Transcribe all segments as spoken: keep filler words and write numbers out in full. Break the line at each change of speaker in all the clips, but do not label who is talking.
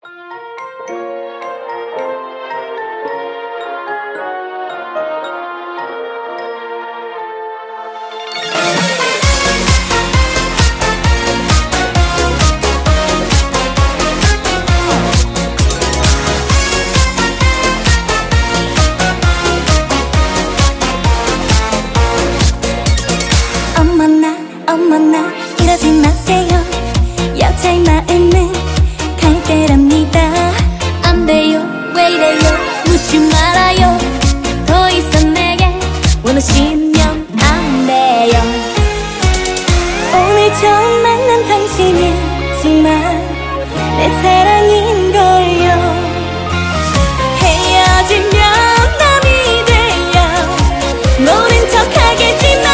어머나 어머나 이러지 마세요. 여자의 마음은 갈대랍니다. 안 돼요 왜 이래요 묻지 말아요. 더 이상 내게 원하시면 안 돼요. 오늘 처음 만난 당신이지만 내 사랑인걸요. 헤어지면 남이 돼요. 모른 척 하겠지만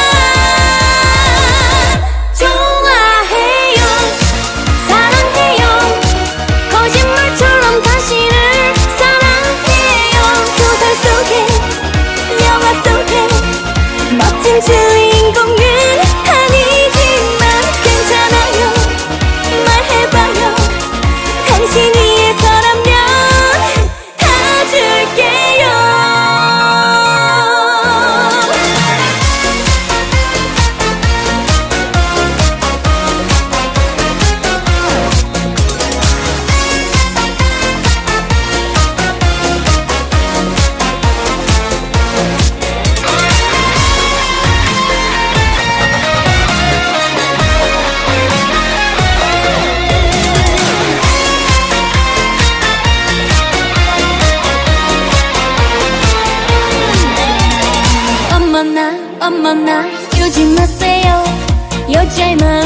멋진 주인공은 아니지만 괜찮아요 말해봐요. 당신 위해서라면 다 줄게요. 어머나 어머나 이러지 마세요. 여자의 마음